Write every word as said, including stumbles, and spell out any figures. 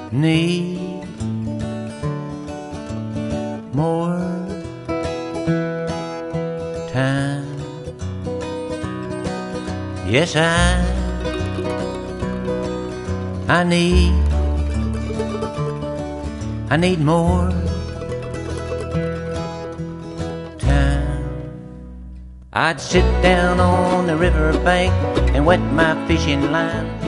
need more time. Yes, I I need I need more time. I'd sit down on the riverbank and wet my fishing line,